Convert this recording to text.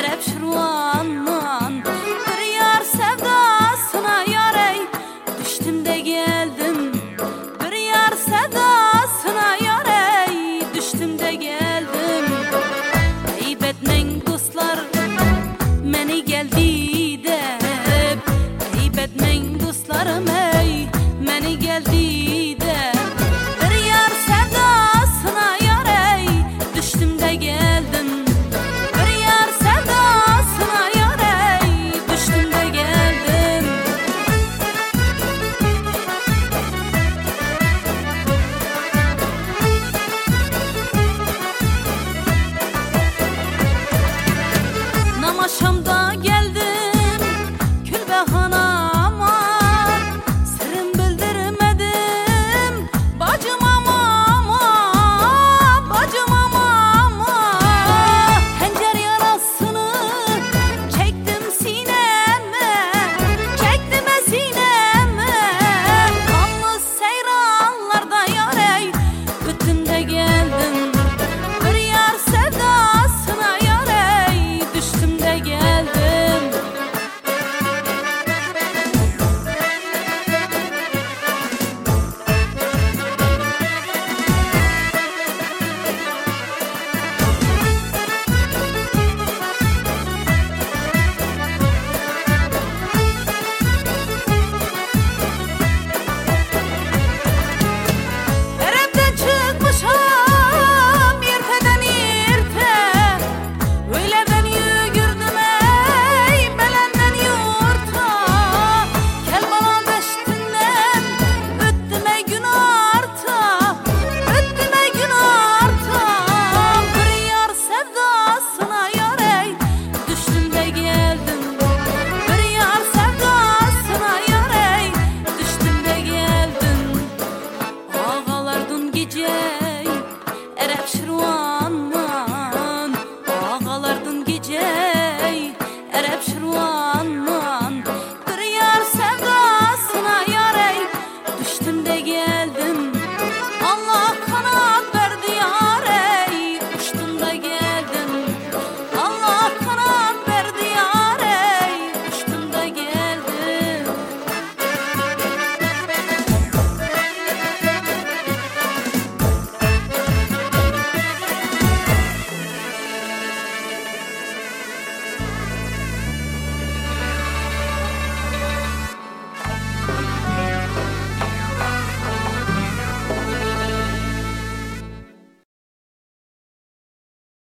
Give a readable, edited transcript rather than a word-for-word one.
hep şurvandan. Bir yar sevdasına yarey düştüm de geldim. Bir yar sevdasına yarey düştüm de geldim. Eyip etmeyin dostlar meni geldi dep. Eyip etmeyin dostlarım ey meni geldi de. Bir yar sevdasına yarey düştüm de geldim. Bir yar sevdasına yarey düştüm de geldim. Namaşam